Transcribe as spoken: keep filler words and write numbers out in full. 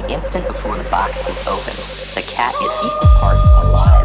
instant before the box is opened, the cat is equal parts alive